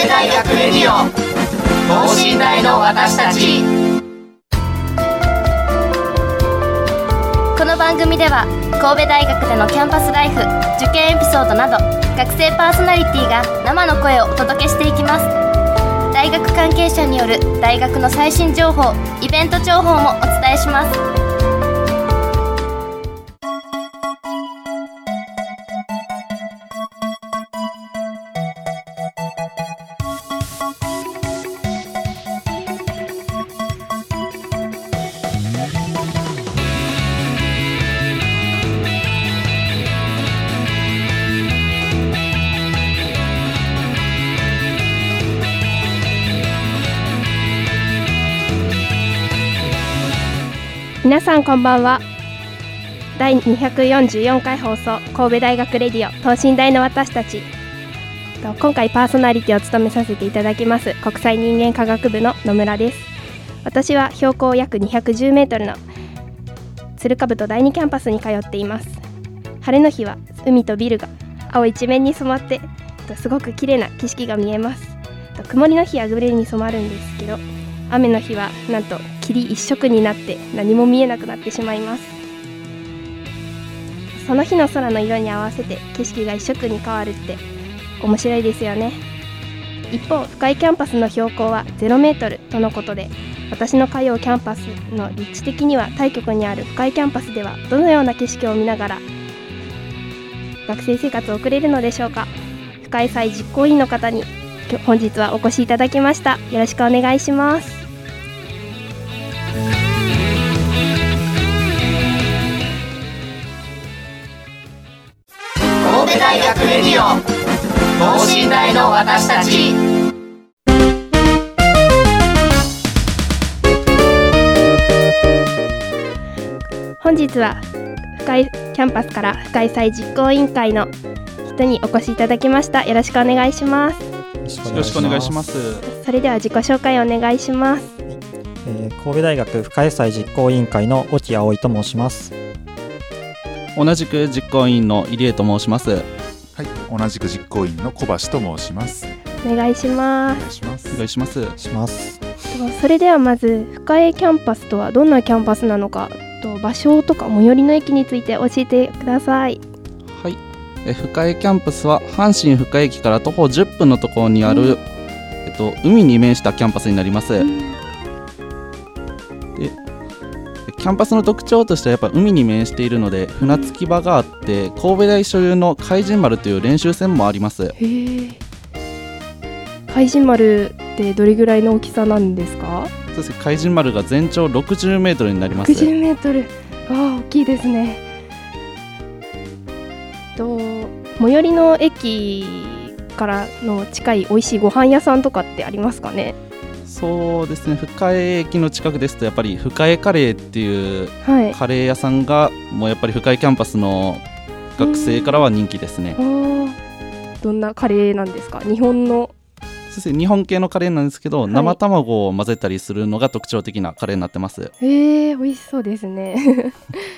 神戸大学レディオ等身大の私たち。 この番組では神戸大学でのキャンパスライフ、受験エピソードなど学生パーソナリティが生の声をお届けしていきます。大学関係者による大学の最新情報、イベント情報もお伝えします。 皆さんこんばんは。第244回放送神戸大学レディオ等身大の私たち。今回パーソナリティを務めさせていただきます国際人間科学部の野村です。私は標高約210メートルの鶴ヶ部第2キャンパスに通っています。晴れの日は海とビルが青一面に染まってすごく綺麗な景色が見えます。曇りの日はグレーに染まるんですけど、雨の日はなんと霧一色になって何も見えなくなってしまいます。その日の空の色に合わせて景色が一色に変わるって面白いですよね。一方、深井キャンパスの標高は0メートルとのことで、私の通うキャンパスの立地的には対極にある深井キャンパスではどのような景色を見ながら学生生活を送れるのでしょうか。深井祭実行委員の方に本日はお越しいただきました。よろしくお願いします。 神戸大学レディオ等身大の私たち。 本日は深井キャンパスから深井祭実行委員会の人にお越しいただきました。よろしくお願いします。 よろしくお願いします。 それでは自己紹介をお願いします。 神戸大学深井祭実行委員会の沖葵と申します。 同じく実行委員の入江と申します。 はい、同じく実行委員の小橋と申します。 お願いしまお願いします。 お願いします。 それではまず深井キャンパスとはどんなキャンパスなのかと、場所とか最寄りの駅について教えてください。 はい、深井キャンパスは阪神深井駅から徒歩10分のところにある、海に面したキャンパスになります。でキャンパスの特徴としてはやっぱ海に面しているので船着き場があって、神戸大所有の海神丸という練習船もあります。 海神丸ってどれぐらいの大きさなんですか？ そうですね、海神丸が全長60メートルになります。 60メートル、大きいですね。最寄りの駅からの近い美味しいご飯屋さんとかってありますかね？ そうですね、深江駅の近くですとやっぱり深江カレーっていうカレー屋さんがもうやっぱり深江キャンパスの学生からは人気ですね。 どんなカレーなんですか？日本の？ そうですね、日本系のカレーなんですけど、生卵を混ぜたりするのが特徴的なカレーになってます。 美味しそうですね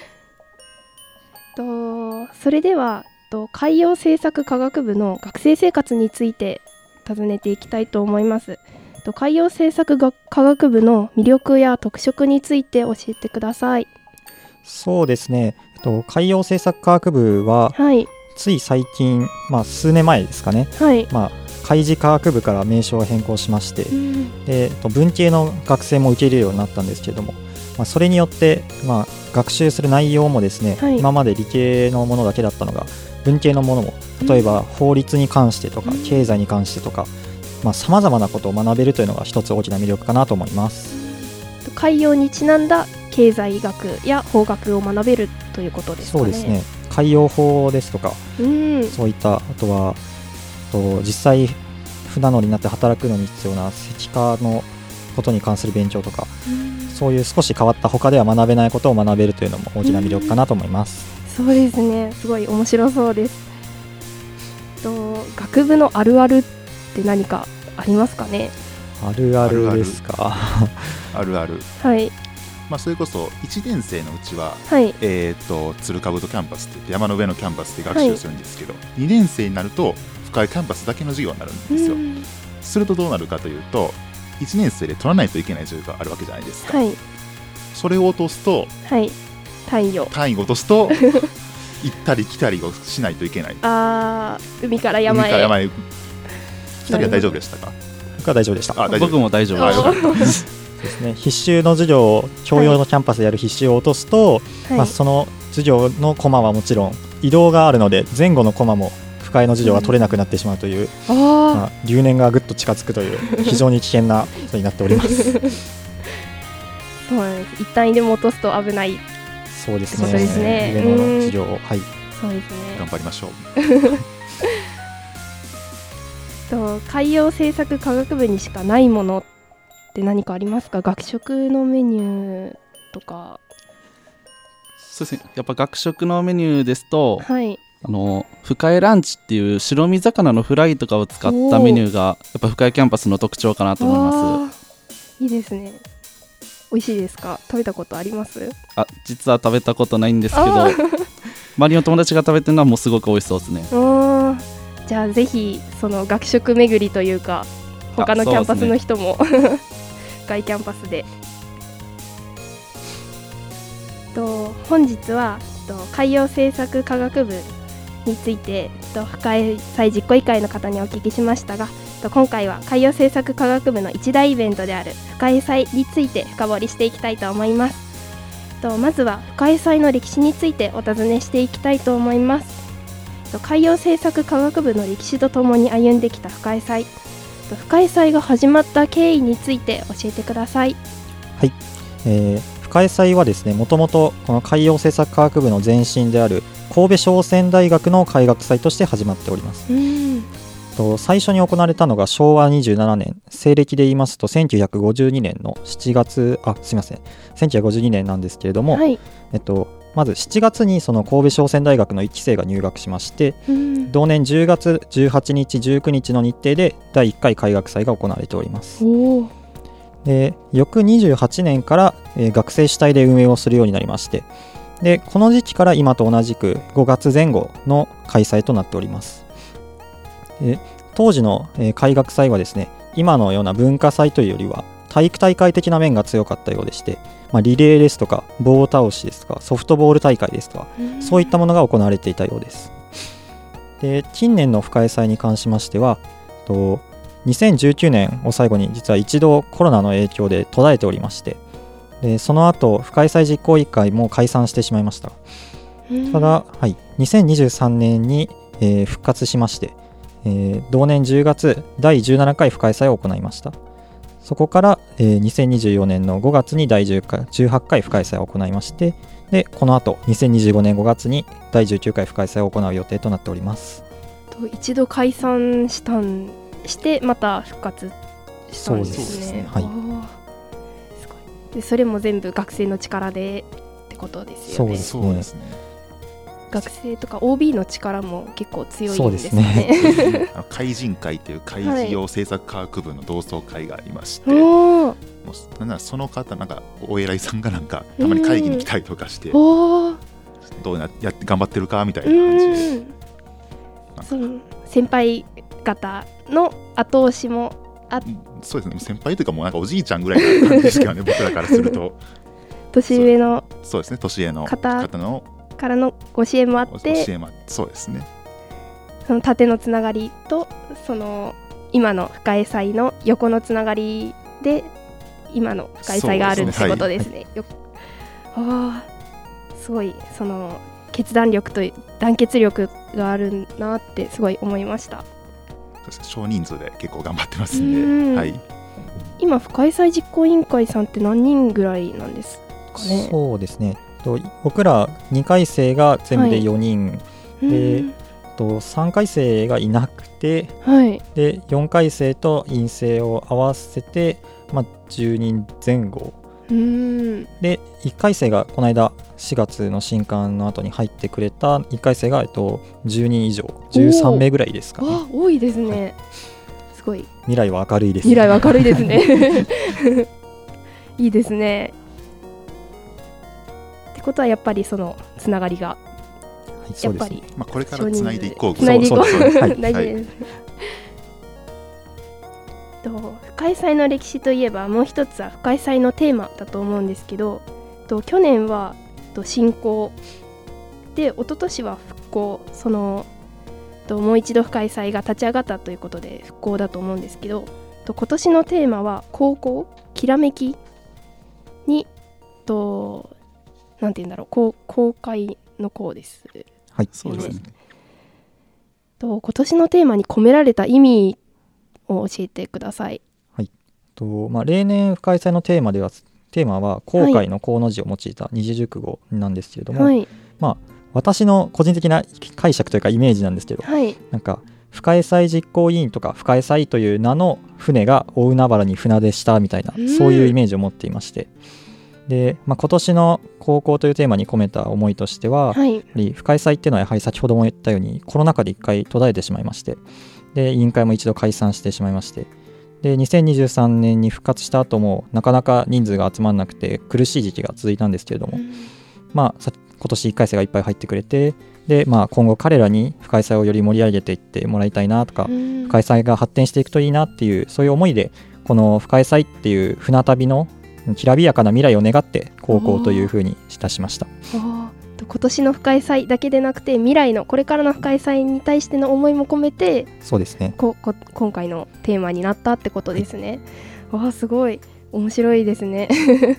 それでは海洋政策科学部の学生生活について尋ねていきたいと思います。海洋政策科学部の魅力や特色について教えてください。 そうですね、海洋政策科学部は、つい最近、数年前ですかね、海事科学部から名称を変更しまして、で文系の学生も受け入れるようになったんですけれども、それによって、学習する内容もですね、今まで理系のものだけだったのが文系のものも、例えば法律に関してとか、経済に関してとか、様々なことを学べるというのが一つ大きな魅力かなと思います。 海洋にちなんだ経済学や法学を学べるということですかね。 そうですね、海洋法ですとか、そういったあとは実際船乗りになって働くのに必要な石化のことに関する勉強とか、そういう少し変わった他では学べないことを学べるというのも大きな魅力かなと思います。 そうですね、すごい面白そうです。学部のあるあるって何かありますかね？ あるあるですか？ あるある、それこそ1年生のうちは、鶴ヶ部キャンパスって言って山の上のキャンパスで学習するんですけど、2年生になると深いキャンパスだけの授業になるんですよ。 するとどうなるかというと、1年生で取らないといけない授業があるわけじゃないですか、はい、それを落とすと、 はい、単位を落とすと行ったり来たりをしないといけない。 海から山へ。 2人は大丈夫でしたか？ 僕は大丈夫でした。 僕も大丈夫です。 ですね、必修の授業を教養のキャンパスでやる必修を落とすと、はい、その授業のコマはもちろん移動があるので前後のコマも深井の授業が取れなくなってしまうという、留年がぐっと近づくという非常に危険なことになっております。 そうなんです。一単位でも落とすと危ない。 そうですね。 ことですね。 上の授業を、はい、 そうですね。 頑張りましょう。 海洋政策科学部にしかないものって何かありますか？学食のメニューとか。 そうですね、やっぱ学食のメニューですと、 はい、 深江ランチっていう白身魚のフライとかを使ったメニューがやっぱ深江キャンパスの特徴かなと思います。 いいですね。美味しいですか？食べたことあります？ 実は食べたことないんですけど周りの友達が食べてるのはもうすごく美味しそうですね。 じゃあぜひその学食巡りというか他のキャンパスの人も、ね、外キャンパスで本日は海洋政策科学部について深江祭実行委員会の方にお聞きしましたが、今回は海洋政策科学部の一大イベントである深江祭について深掘りしていきたいと思います。まずは深江祭の歴史についてお尋ねしていきたいと思います。海洋政策科学部の歴史とともに歩んできた深江祭、深江祭が始まった経緯について教えてください。 はい、深江祭はですね、もともとこの海洋政策科学部の前身である神戸商船大学の開学祭として始まっております。最初に行われたのが昭和27年、西暦で言いますと1952年の7月、1952年なんですけれども、はい、まず7月にその神戸商船大学の1期生が入学しまして、同年10月18日19日の日程で第1回開学祭が行われております。で、翌28年から、学生主体で運営をするようになりまして、でこの時期から今と同じく5月前後の開催となっております。当時の、開学祭はですね、今のような文化祭というよりは体育大会的な面が強かったようでして、リレーですとか棒倒しですとかソフトボール大会ですとか、そういったものが行われていたようです。で、近年の深江祭に関しましては2019年を最後に実は一度コロナの影響で途絶えておりまして、でその後深江祭実行委員会も解散してしまいました。ただ、2023年に、復活しまして、同年10月第17回深江祭を行いました。そこから、2024年の5月に第18回深江祭を行いまして、でこの後2025年5月に第19回深江祭を行う予定となっております。 一度解散してまた復活したんですね。 そうですね。はい。 すごい。でそれも全部学生の力でってことですよね。 そうですね。 学生とか OB の力も結構強いんですね。 海人会という海事業政策科学部の同窓会がありまして、もうなんならその方なんかお偉いさんがなんかたまに会議に来たりとかして、どうやって頑張ってるかみたいな感じで、 その先輩方の後押しもそうですね。先輩というかもうなんかおじいちゃんぐらいの感じですけどね僕らからすると年上のそうですね、年上の方のからのご支援もあって、 そうですね、 その縦のつながりとその今の深江祭の横のつながりで今の深江祭があるってことですね。すごいその決断力と団結力があるなってすごい思いました。 少人数で結構頑張ってますんで、 今深江祭実行委員会さんって何人ぐらいなんですかね。 そうですね、僕ら2回生が全部で4人、で3回生がいなくて、で4回生と院生を合わせて、10人前後で、1回生がこの間4月の新刊の後に入ってくれた1回生が10人以上13名ぐらいですかね。 多いですね、すごい未来は明るいですね。 未来は明るいですねいいですね。ってことはやっぱりそのつながりがやっぱり、 これからつないでいこう。 つないでいこう。大事です。 深井祭の歴史といえばもう一つは深井祭のテーマだと思うんですけど、去年は振興で、一昨年は復興、もう一度深井祭が立ち上がったということで復興だと思うんですけど、今年のテーマは高校きらめきになんて言うんだろう、公開の項です。 はい、そうですね。 今年のテーマに込められた意味を教えてください。 はい。例年深井祭のテーマは航海の航の字を用いた二字熟語なんですけれども、はい、私の個人的な解釈というかイメージなんですけど、はい、なんか深井祭実行委員とか深井祭という名の船が大海原に船出したみたいな、そういうイメージを持っていまして、で、今年の高校というテーマに込めた思いとしては、はい、やはり深井祭っていうのはやはり先ほども言ったようにコロナ禍で一回途絶えてしまいまして、で委員会も一度解散してしまいまして、で2023年に復活した後もなかなか人数が集まらなくて苦しい時期が続いたんですけれども、今年1回生がいっぱい入ってくれて、で、今後彼らに深井祭をより盛り上げていってもらいたいなとか、深井祭が発展していくといいなっていう、そういう思いでこの深井祭っていう船旅のきらびやかな未来を願って高校というふうにいたしました。 今年の深井祭だけでなくて未来のこれからの深井祭に対しての思いも込めて、そうですね、今回のテーマになったってことですね。はい、すごい面白いですね。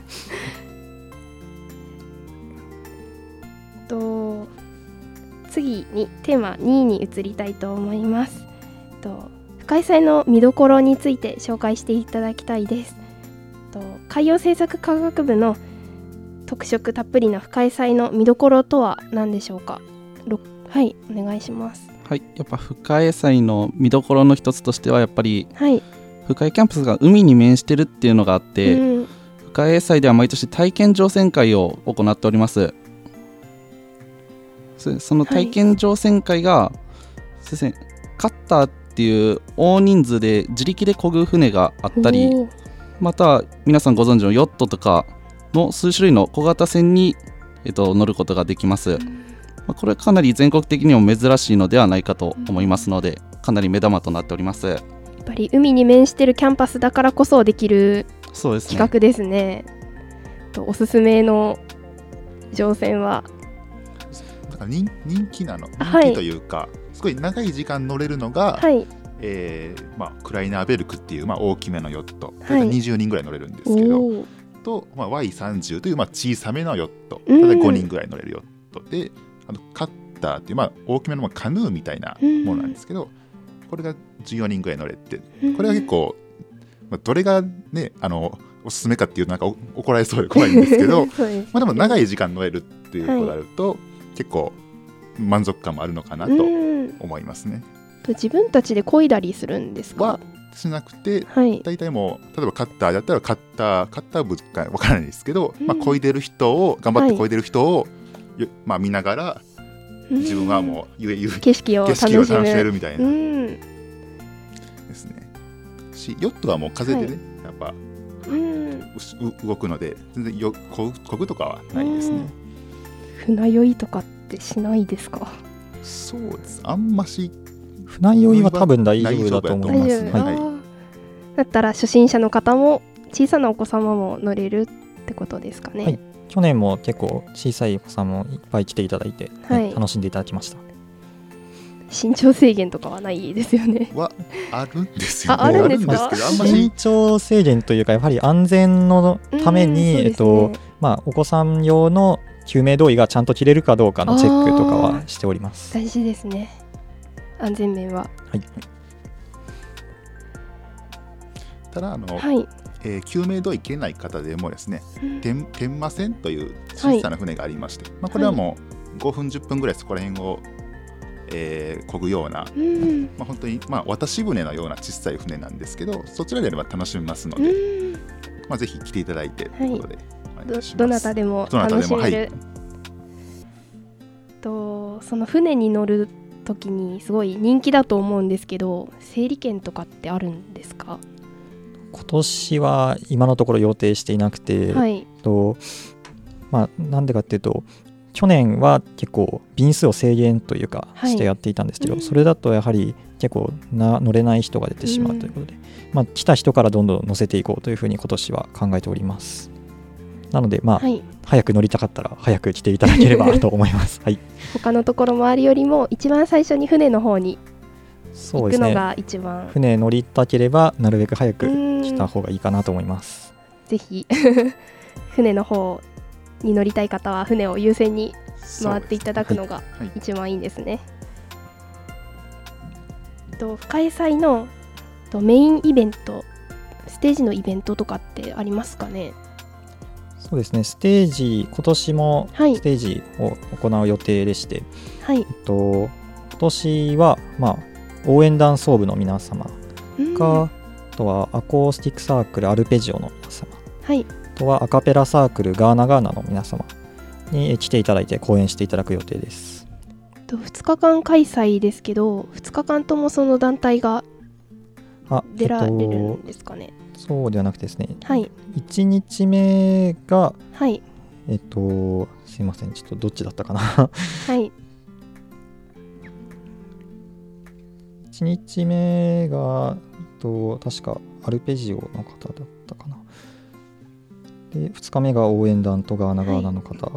次にテーマ2に移りたいと思います。深井祭の見どころについて紹介していただきたいです。海洋政策科学部の特色たっぷりな深井祭の見どころとは何でしょうか。はい、お願いします。 はい、やっぱ深井祭の見どころの一つとしてはやっぱり、はい、深井キャンパスが海に面してるっていうのがあって、深井祭では毎年体験乗船会を行っております。その体験乗船会が、カッターっていう大人数で自力で漕ぐ船があったり、また皆さんご存知のヨットとかの数種類の小型船に、乗ることができます。これはかなり全国的にも珍しいのではないかと思いますので、かなり目玉となっております。 やっぱり海に面してるキャンパスだからこそできる企画ですね。おすすめの乗船はだから人気なの、人気というか、すごい長い時間乗れるのが、はい、クライナーベルクっていう、大きめのヨット、はい、20人ぐらい乗れるんですけど、と、Y30 という、小さめのヨット、ただ5人ぐらい乗れるヨットで、カッターっていう、大きめのカヌーみたいなものなんですけど、これが14人ぐらい乗れて、これは結構、どれがね、おすすめかっていうとなんか怒られそうで怖いんですけどでも長い時間乗れるっていうことになると、結構満足感もあるのかなと思いますね。 自分たちで漕いだりするんですか？ はしなくて、はい、大体もう例えばカッターだったらカッター部か分からないですけど、漕いでる人を頑張って漕いでる人を、見ながら自分はもう景色を楽しめるみたいなですね。ヨットはもう風でね、やっぱ動くので全然漕ぐとかはないですね。 船酔いとかってしないですか？ そうです。あんまし船酔いは多分大丈夫だと思いますね。はい、 だったら初心者の方も小さなお子様も乗れるってことですかね。 はい、去年も結構小さいお子さんもいっぱい来ていただいて、楽しんでいただきました。 身長制限とかはないですよね。 はあるんですよね。 あるんですか？ 身長制限というかやはり安全のために、お子さん用の救命胴衣がちゃんと着れるかどうかのチェックとかはしております。 大事ですね、安全面は。はい、 ただ救命胴衣着れない方でもですね、天馬船という小さな船がありまして、これはもう5分10分ぐらいそこら辺を漕ぐような、本当に渡し船のような小さい船なんですけど、そちらであれば楽しめますので、ぜひ来ていただいてということで、 どなたでも楽しめる。その船に乗るときにすごい人気だと思うんですけど、整理券とかってあるんですか？ 今年は今のところ予定していなくて、なんでかっていうと去年は結構便数を制限というかしてやっていたんですけど、それだとやはり結構乗れない人が出てしまうということで、来た人からどんどん乗せていこうというふうに今年は考えております。なので早く乗りたかったら早く来ていただければと思います。はい、 他のところもあるよりも一番最初に船の方に行くのが一番、 船乗りたければなるべく早く来た方がいいかなと思います。 ぜひ船の方に乗りたい方は船を優先に回っていただくのが一番いいんですね。深井祭のメインイベント、ステージのイベントとかってありますかね？ そうですね、ステージ、今年もステージを行う予定でして、今年は、応援団奏部の皆様が、あとはアコースティックサークルアルペジオの皆様、あとはアカペラサークルガーナガーナの皆様に来ていただいて講演していただく予定です。 2日間開催ですけど、2日間ともその団体が出られるんですかね？ そうではなくてですね、1日目が、すいません、ちょっとどっちだったかな1日目が、確かアルペジオの方だったかな。で2日目が応援団とガーナガーナの方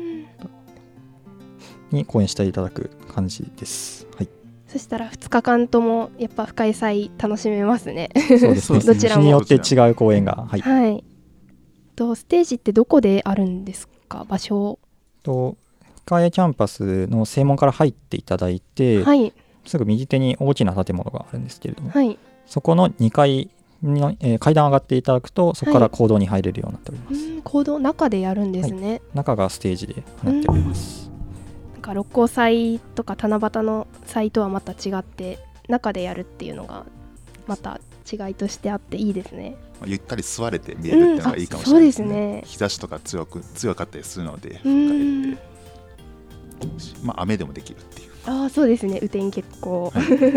に講演していただく感じです。 そしたら2日間ともやっぱ深井祭楽しめますね。 そうですね、どちらも日によって違う公演が、ステージってどこであるんですか？場所深井キャンパスの正門から入っていただいて、すぐ右手に大きな建物があるんですけれども、そこの2階の、階段上がっていただくとそこから講堂に入れるようになっております。 講堂中でやるんですね。 中がステージでなっております。 六甲祭とか七夕の祭とはまた違って中でやるっていうのがまた違いとしてあっていいですね。 ゆったり座れて見えるっていうのがいいかもしれないですね。 そうですね。 日差しとか強かったりするので、雨でもできるっていう。 そうですね、雨天決行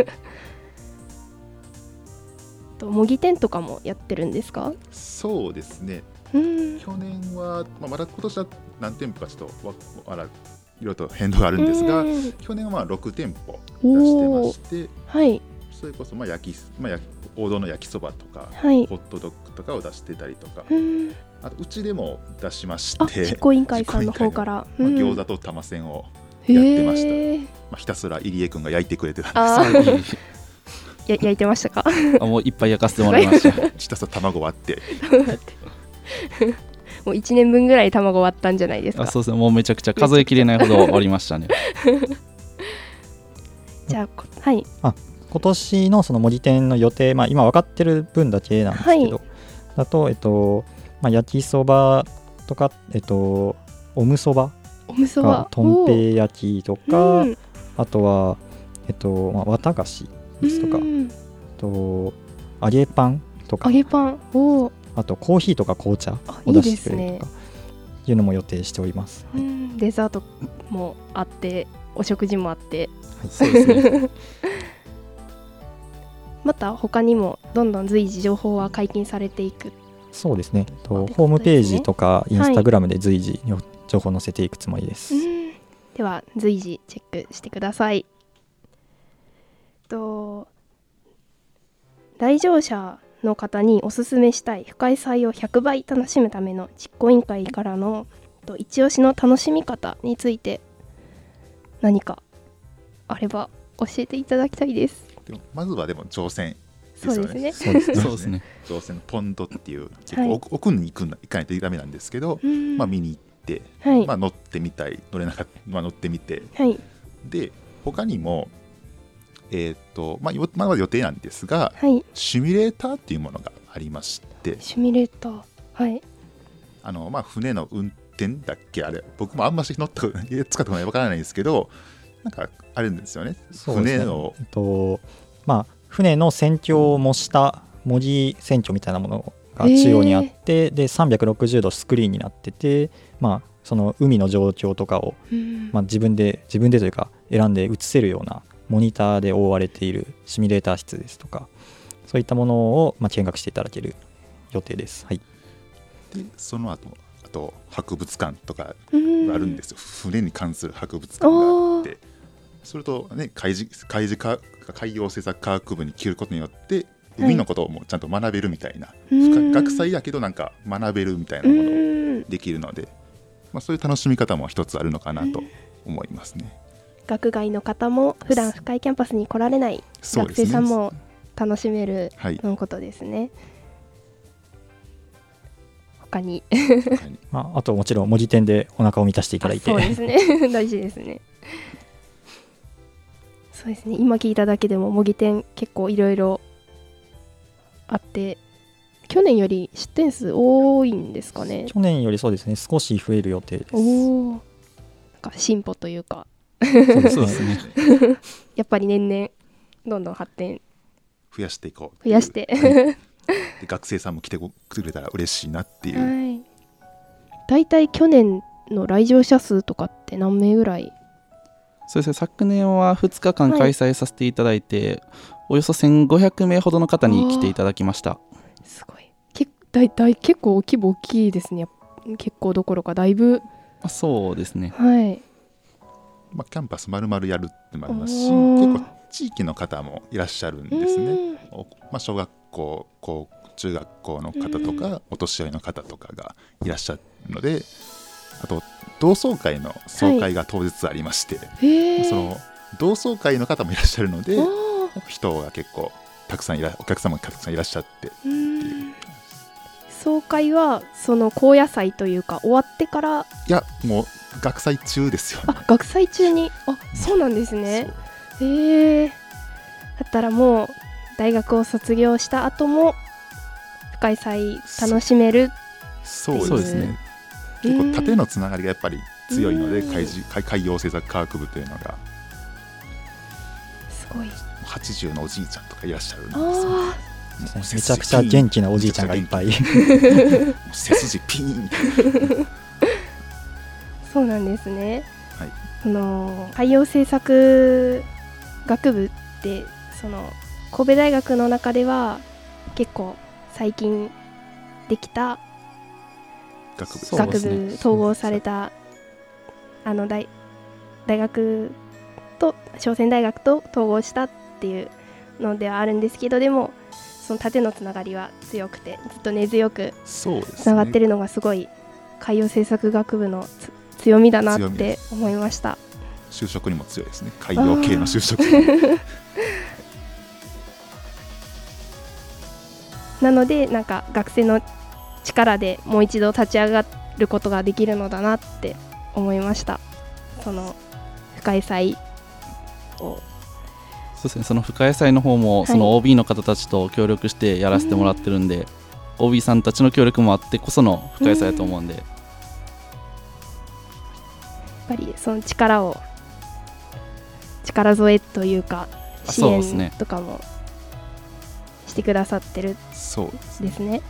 模擬店とかもやってるんですか？ そうですね、去年は、まだ今年は何店舗かちょっといろいろと変動があるんですが、去年は6店舗出してまして、それこそ王道の焼きそばとか、ホットドッグとかを出してたりとか、あとうちでも出しまして、 実行委員会さんの方から、 餃子と玉せんをやってました。ひたすら入江くんが焼いてくれてたんです焼いてましたか？ もういっぱい焼かせてもらいました。 ひたすら卵割ってもう1年分ぐらい卵割ったんじゃないですか？ そうですね、もうめちゃくちゃ数えきれないほど割りましたね。 じゃあ今年のその模擬店の予定、今分かってる分だけなんですけど、だと、焼きそばとか、おむそばがとんぺい焼きとか、あとは、綿菓子ですとか、揚げパンとか、あとコーヒーとか紅茶を出してくれるとかいうのも予定しております。 デザートもあってお食事もあって、 そうですね。 また他にもどんどん随時情報は解禁されていく。 そうですね、ホームページとかインスタグラムで随時情報を載せていくつもりです。 では随時チェックしてください。来場者の方におすすめしたい深井祭を100倍楽しむための実行委員会からの一押しの楽しみ方について何かあれば教えていただきたいです。 まずはでも乗船ですよね。 そうですね。 乗船のポンドっていう奥に行かないとダメなんですけど、見に行って、乗ってみたい、乗れなかった、乗ってみて、で他にもまだ予定なんですが、シミュレーターっていうものがありまして。 シミュレーター、 船の運転だっけ、あれ僕もあんまし使ったことないわからないんですけど、なんかあるんですよね。船の船の船橋を模した模擬船橋みたいなものが中央にあって、で360度スクリーンになってて、その海の状況とかを、自分でというか選んで映せるようなモニターで覆われているシミュレーター室ですとか、そういったものを見学していただける予定です。でその後と博物館とかがあるんですよ。船に関する博物館があって、それと、ね、海洋政策科学部に来ることによって海のことをもちゃんと学べるみたいな、学祭やけどなんか学べるみたいなものをできるので、そういう楽しみ方も一つあるのかなと思いますね。 学外の方も普段深いキャンパスに来られない学生さんも楽しめるのことですね。他にあともちろん模擬店でお腹を満たしていただいて。 そうですね大事ですね。そうですね、今聞いただけでも模擬店結構いろいろあって、去年より出店数多いんですかね。 去年よりそうですね、少し増える予定です。 なんか進歩というかそうですねやっぱり年々どんどん発展増やしていこう、 増やして、 で学生さんも来てくれたら嬉しいなっていう。 だいたい去年の来場者数とかって何名ぐらい？ そうですね、昨年は2日間開催させていただいて、およそ1500名ほどの方に来ていただきました。 すごい、結構規模大きいですね。結構どころかだいぶ。 そうですね、 はい。 キャンパス丸々やるってもありますし、結構地域の方もいらっしゃるんですね。小学校、中学校の方とかお年寄りの方とかがいらっしゃるので、あと同窓会の総会が当日ありまして、その同窓会の方もいらっしゃるので、人が結構たくさんお客様がたくさんいらっしゃってっていう。 総会はその高野祭というか終わってから？ いや、もう学祭中ですよね。 学祭中に。そうなんですね。だったらもう大学を卒業した後も深い祭楽しめる。 そうですね。結構縦のつながりがやっぱり強いので、海洋政策科学部というのがすごい。 80のおじいちゃんとかいらっしゃるんですよ。 めちゃくちゃ元気なおじいちゃんがいっぱい背筋ピーンみたいなそうなんですね。 はい、 海洋政策学部って神戸大学の中では結構最近できた学部統合された大学と商船大学と統合したっていうのではあるんですけど、でもその縦のつながりは強くてずっと根強くつながってるのがすごい海洋政策学部の強みだなって思いました。 就職にも強いですね、海洋系の就職なのでなんか学生の力でもう一度立ち上がることができるのだなって思いました。その深い祭を。 そうですね、その深い祭の方もその OB の方たちと協力してやらせてもらってるんで、OB さんたちの協力もあってこその深い祭だと思うんで、やっぱりその力添えというか支援とかもしてくださってるですね。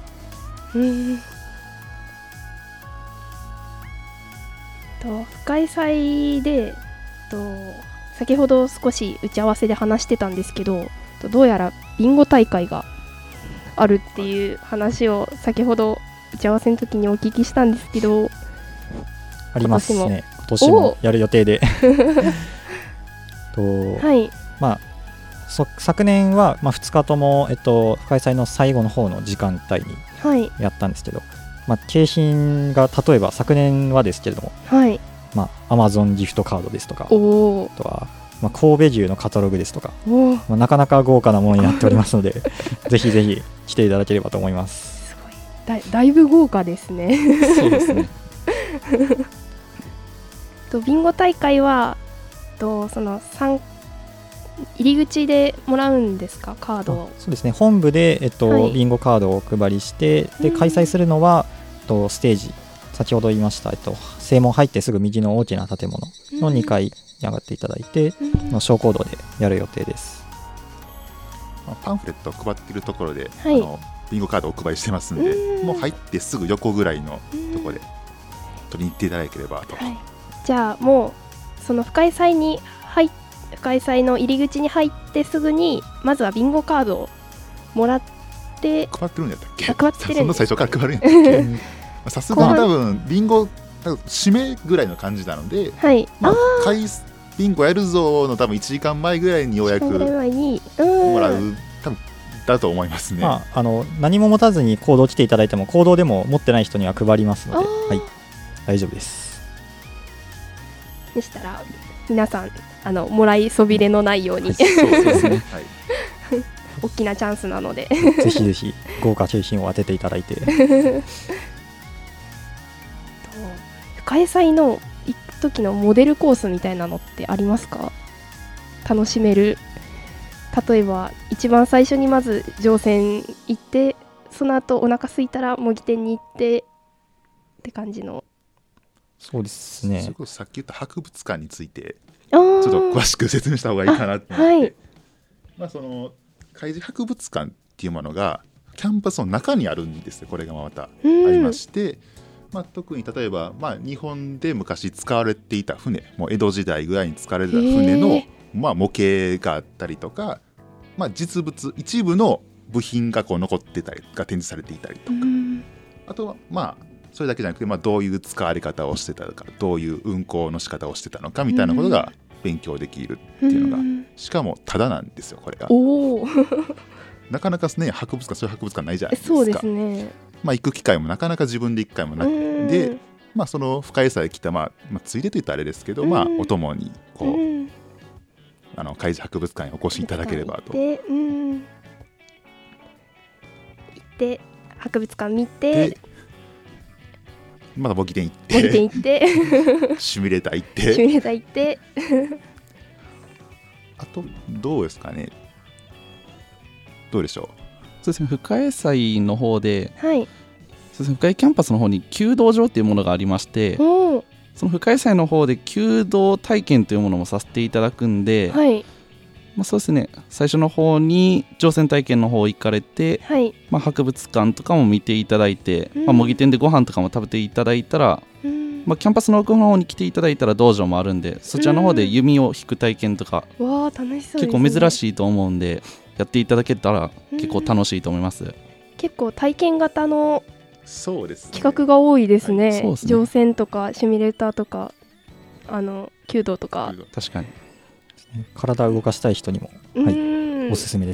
深い祭で先ほど少し打ち合わせで話してたんですけど、どうやらビンゴ大会があるっていう話を先ほど打ち合わせの時にお聞きしたんですけど。 ありますね、今年もやる予定ではい、昨年は2日とも、深い祭の最後の方の時間帯にやったんですけど、景品が例えば昨年はですけれども、Amazon ギフトカードですとか、あとは、神戸牛のカタログですとか、なかなか豪華なものになっておりますのでぜひぜひ来ていただければと思います。 すごい、だいぶ豪華ですねそうですねビンゴ大会はその入り口でもらうんですか、カードを。 そうですね、本部で、ビンゴカードをお配りして、で開催するのはステージ、先ほど言いました、正門入ってすぐ右の大きな建物の2階に上がっていただいて、小講堂でやる予定です。 パンフレットを配っているところで、ビンゴカードをお配りしてますんで、もう入ってすぐ横ぐらいのところで取りに行っていただければと。 じゃあもうその深い祭の入り口に入ってすぐにまずはビンゴカードをもらって。 配ってるんやったっけ。 配ってるんです。 そんな最初から配るんやったっけさすがに多分ビンゴ締めぐらいの感じなので、 はい、 ビンゴやるぞの多分1時間前ぐらいにようやくもらう多分だと思いますね。 何も持たずにコードを来ていただいてもコードでも持ってない人には配りますので、はい、大丈夫です。 でしたら皆さんもらいそびれのないように、はい、 そうですね、はい、 大きなチャンスなのでぜひぜひ豪華景品を当てていただいて深井祭の行く時のモデルコースみたいなのってありますか？楽しめる、例えば一番最初にまず乗船行って、その後お腹空いたら模擬店に行ってって感じの。 そうですね。 それこそさっき言った博物館についてちょっと詳しく説明した方がいいかなって思って、はい、その海事博物館っていうものがキャンパスの中にあるんですよ。これがまたありまして、特に例えば、日本で昔使われていた船、もう江戸時代ぐらいに使われてた船の、模型があったりとか、実物一部の部品がこう残ってたりが展示されていたりとか、あとはそれだけじゃなくて、どういう使われ方をしてたのか、どういう運航の仕方をしてたのかみたいなことが勉強できるっていうのが、しかもタダなんですよこれが。なかなかね、博物館、そういう博物館ないじゃないですか。 そうですね。 行く機会もなかなか自分で行く機会もなくて、その深井祭来た、ついでと言ったらあれですけど、お供にこう、海事博物館にお越しいただければと。行って博物館見て、 まだ模擬店行ってシミュレーター行ってあとどうですかね、どうでしょう。 そうですね、深井祭の方で、 はい、 そうですね、深井キャンパスの方に弓道場っていうものがありまして、その深井祭の方で弓道体験というものもさせていただくんで、 はい、 そうですね、最初の方に乗船体験の方行かれて、 はい、 博物館とかも見ていただいて、模擬店でご飯とかも食べていただいたら、キャンパスの奥の方に来ていただいたら道場もあるんで、そちらの方で弓を引く体験とか、 わー、楽しそうですね。 結構珍しいと思うんでやっていただけたら結構楽しいと思います。 結構体験型のそうですね、 企画が多いですね。 そうですね、 乗船とかシミュレーターとか弓道とか。 確かに体を動かしたい人にも、おすすめです。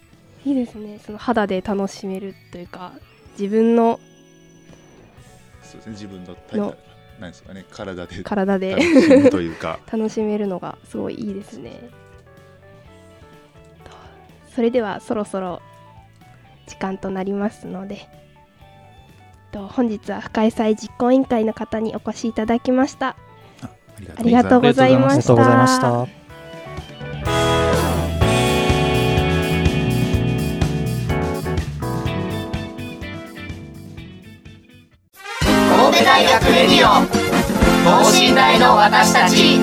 いいですね。その肌で楽しめるというか、自分のそうですね、自分のなんですかね、体で楽しむというか楽しめるのがすごいいいですね。それではそろそろ時間となりますので、本日は深井祭実行委員会の方にお越しいただきました。ありがとうございました。 神戸大学レディオ等身大の私たち。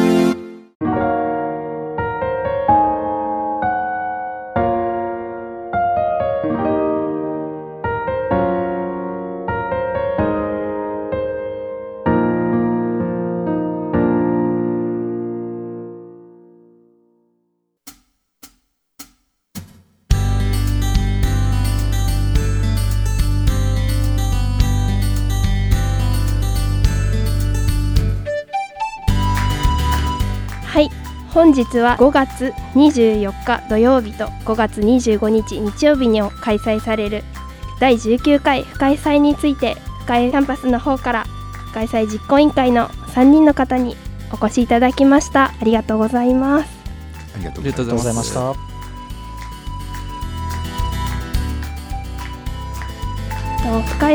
はい、本日は5月24日土曜日と5月25日日曜日に開催される第19回深井祭について、深井キャンパスの方から深井祭実行委員会の3人の方にお越しいただきました。ありがとうございます。 ありがとうございました。 深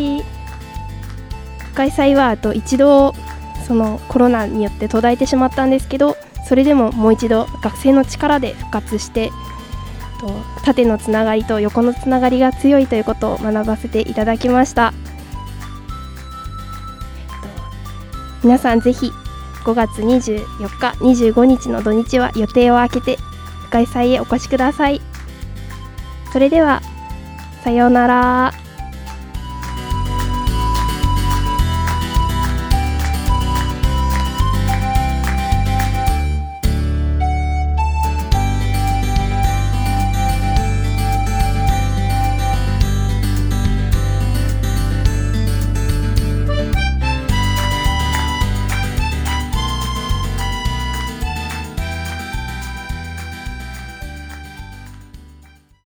井祭は一度そのコロナによって途絶えてしまったんですけど、それでももう一度学生の力で復活して、縦のつながりと横のつながりが強いということを学ばせていただきました。皆さんぜひ5月24日25日の土日は予定を空けて深井祭へお越しください。それではさようなら。